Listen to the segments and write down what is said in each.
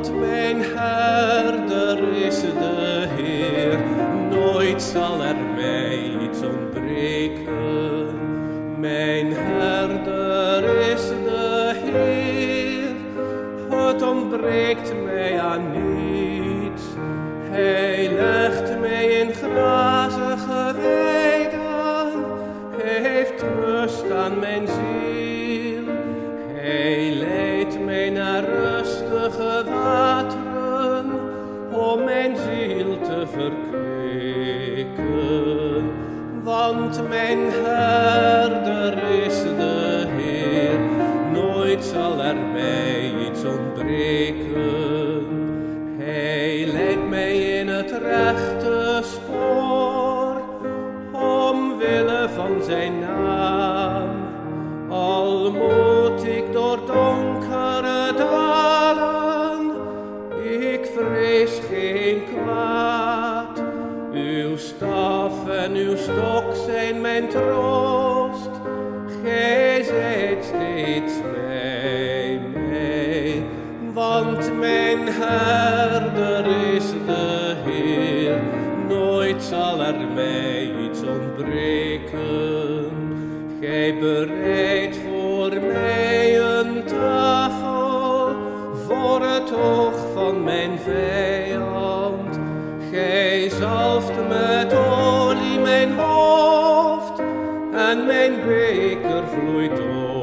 Want mijn herder is de Heer, nooit zal er mij iets ontbreken. Mijn herder is de Heer, het ontbreekt mij aan niets. Hij legt mij in grazige weiden, hij heeft rust aan mijn ziel. Hij leidt mij naar rustige wateren, om mijn ziel te verkwikken. Want mijn herder is de Heer, nooit zal er mij iets ontbreken. Hij leidt mij in het rechte spoor, omwille van zijn naam. Al moet ik door donkere dalen, ik vrees geen kwaad. Uw staf en uw stok zijn mijn troost, gij zijt steeds bij mij. Want mijn herder is de Heer, nooit zal er mij iets ontbreken. Gij bereidt voor mij een tafel, voor het oog van mijn vijand. Gij zalft met olie mijn hoofd, en mijn beker vloeit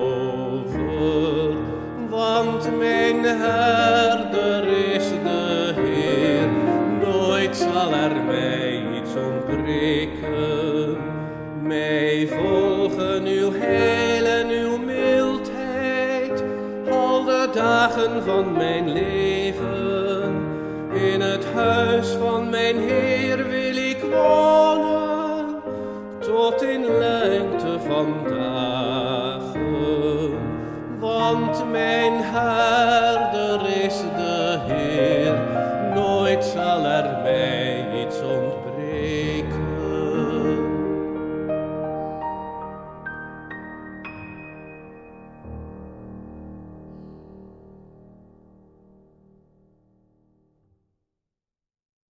over. Want mijn herder is de Heer, nooit zal er mij iets ontbreken. Mij volgen uw heil en uw mildheid, al de dagen van mijn leven. In het huis van mijn Heer wil ik wonen, tot in lengte van dagen. Want mijn herder is de Heer, nooit zal er